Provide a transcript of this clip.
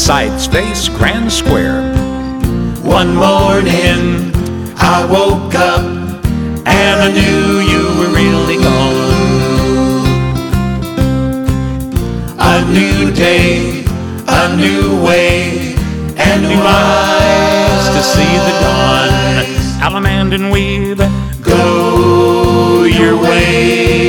Sides face Grand Square. One morning I woke up and I knew you were really gone. A new day, a new way, and new eyes to see the dawn. Alamand and Weave, go your way.